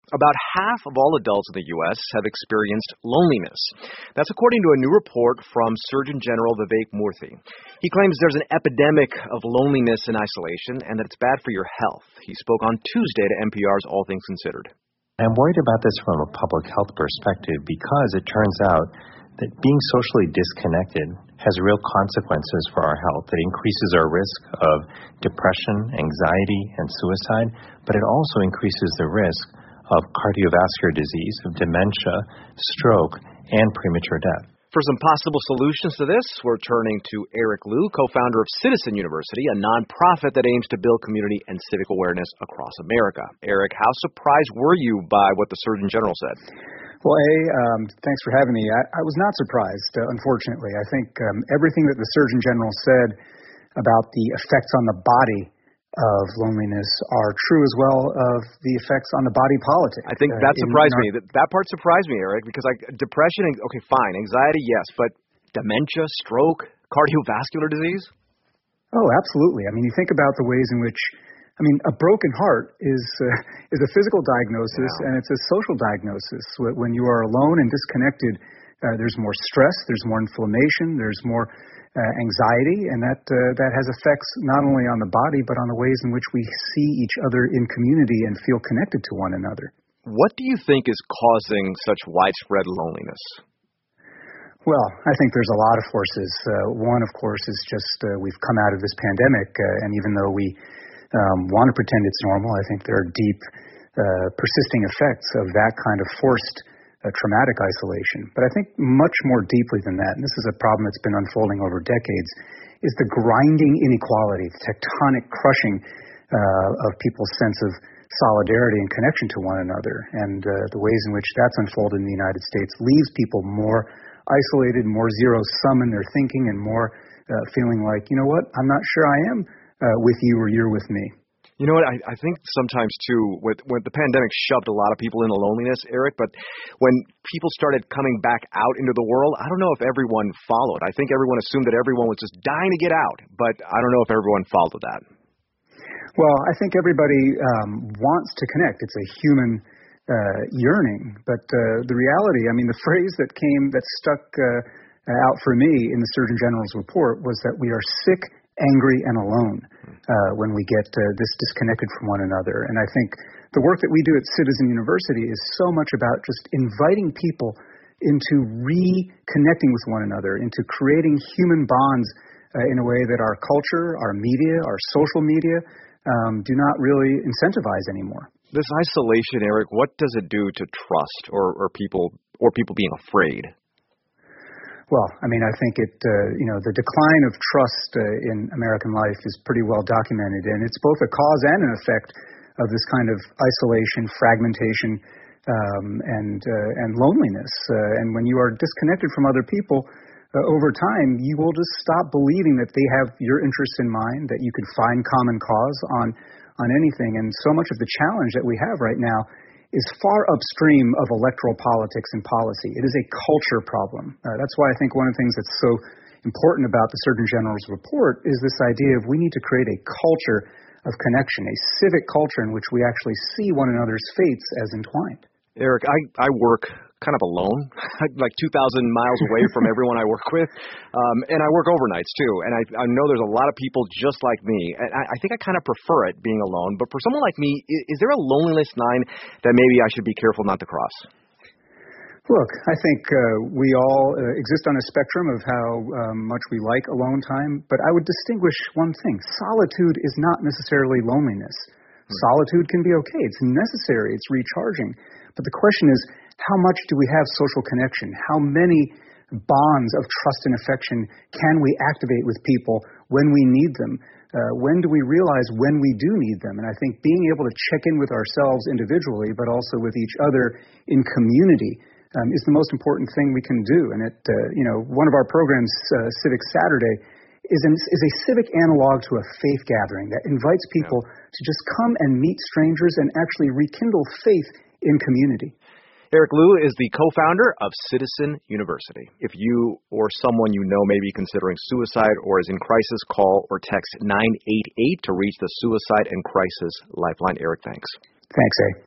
About half of all adults in the U.S. have experienced loneliness. That's according to a new report from Surgeon General Vivek Murthy. He claims there's an epidemic of loneliness and isolation and that it's bad for your health. He spoke on Tuesday to NPR's All Things Considered. I'm worried about this from a public health perspective because it turns out that being socially disconnected has real consequences for our health. It increases our risk of depression, anxiety, and suicide, but it also increases the risk of cardiovascular disease, of dementia, stroke, and premature death. For some possible solutions to this, we're turning to Eric Liu, co-founder of Citizen University, a nonprofit that aims to build community and civic awareness across America. Eric, how surprised were you by what the Surgeon General said? Well, thanks for having me. I was not surprised, unfortunately. I think everything that the Surgeon General said about the effects on the body of loneliness are true as well of the effects on the body politic. I think that surprised me. That part surprised me, Eric, because depression, okay, fine, anxiety, yes, but dementia, stroke, cardiovascular disease? Oh, absolutely. I mean, you think about the ways in which a broken heart is a physical diagnosis, and it's a social diagnosis. When you are alone and disconnected, there's more stress, there's more inflammation, there's more anxiety, and that has effects not only on the body, but on the ways in which we see each other in community and feel connected to one another. What do you think is causing such widespread loneliness? Well, I think there's a lot of forces. One, of course, is just we've come out of this pandemic, and even though we want to pretend it's normal, I think there are deep, persisting effects of that kind of forced traumatic isolation. But I think much more deeply than that, and this is a problem that's been unfolding over decades, is the grinding inequality, the tectonic crushing of people's sense of solidarity and connection to one another. And the ways in which that's unfolded in the United States leaves people more isolated, more zero-sum in their thinking, and more feeling like, you know what, I'm not sure I am with you or you're with me. You know what, I think sometimes too, when the pandemic shoved a lot of people into loneliness, Eric, but when people started coming back out into the world, I don't know if everyone followed. I think everyone assumed that everyone was just dying to get out, but I don't know if everyone followed that. Well, I think everybody wants to connect. It's a human yearning, but the reality, the phrase that stuck out for me in the Surgeon General's report was that we are sick, angry, and alone when we get this disconnected from one another. And I think the work that we do at Citizen University is so much about just inviting people into reconnecting with one another, into creating human bonds in a way that our culture, our media, our social media do not really incentivize anymore. This isolation, Eric, what does it do to trust or people being afraid? Well, I think the decline of trust in American life is pretty well documented, and it's both a cause and an effect of this kind of isolation, fragmentation, and loneliness. And when you are disconnected from other people, over time, you will just stop believing that they have your interests in mind, that you could find common cause on anything. And so much of the challenge that we have right now is far upstream of electoral politics and policy. It is a culture problem. That's why I think one of the things that's so important about the Surgeon General's report is this idea of we need to create a culture of connection, a civic culture in which we actually see one another's fates as entwined. Eric, I work kind of alone, like 2,000 miles away from everyone I work with, and I work overnights too, and I know there's a lot of people just like me, and I think I kind of prefer it being alone, but for someone like me, is there a loneliness line that maybe I should be careful not to cross? Look, I think we all exist on a spectrum of how much we like alone time, but I would distinguish one thing. Solitude is not necessarily loneliness. Solitude can be okay. It's necessary. It's recharging. But the question is, how much do we have social connection? How many bonds of trust and affection can we activate with people when we need them? When do we realize when we do need them? And I think being able to check in with ourselves individually, but also with each other in community, is the most important thing we can do. And one of our programs, Civic Saturday, is a civic analog to a faith gathering that invites people to just come and meet strangers and actually rekindle faith in community. Eric Liu is the co-founder of Citizen University. If you or someone you know may be considering suicide or is in crisis, call or text 988 to reach the Suicide and Crisis Lifeline. Eric, thanks. Thanks, A.